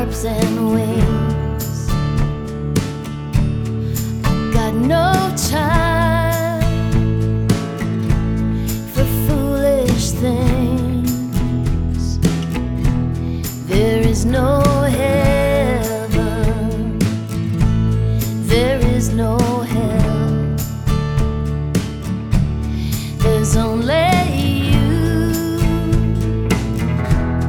barbs and wings. I got no time for foolish things. There is no